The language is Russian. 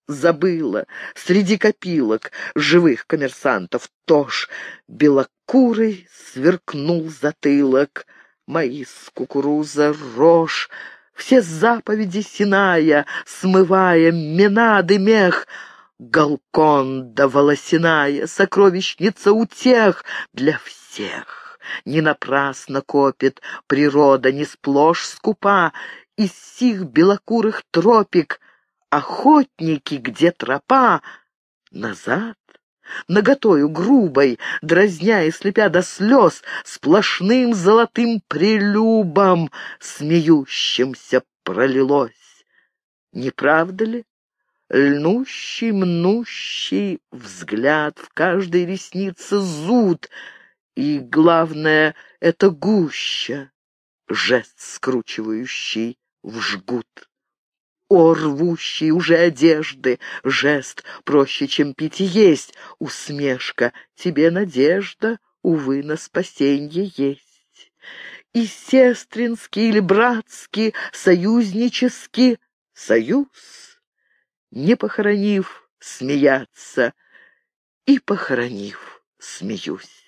забыла среди копилок живых коммерсантов. Тож белокурый сверкнул затылок. Маис, кукуруза, рожь, все заповеди Синая, смывая Менады мех, Галконда волосяная, сокровищница утех для всех. Не напрасно копит природа, не сплошь скупа, из сих белокурых тропик охотники, где тропа, назад, наготою грубой, дразня и слепя до слез, сплошным золотым прелюбом смеющимся пролилось. Не правда ли? Льнущий, мнущий взгляд, в каждой реснице зуд, и, главное, это гуща, жест скручивающий в жгут. О, рвущий уже одежды, жест проще, чем пить и есть, усмешка, тебе надежда, увы, на спасенье есть. И сестринский или братский, союзнический союз, не похоронив, смеяться, и, похоронив, смеюсь.